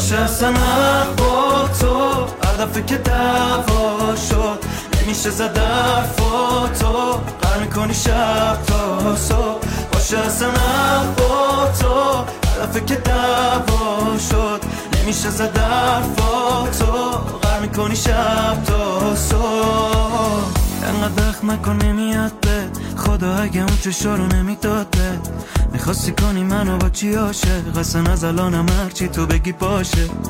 باشه اصلا با تو هر دفعه که دعوا شد نمیشه زد حرفاتو قرار میکنی شب تا صبح باشه اصلا با تو هر دفعه که دعوا شد نمیشه زد حرفاتو قرار میکنی شب تا صبح انقدر دخ مکن نمیاد به خدا اگه اون چشا رو نمیداد به میخواستی کنی منو با چی عاشق اصلا از الانم هرچی تو بگی باشه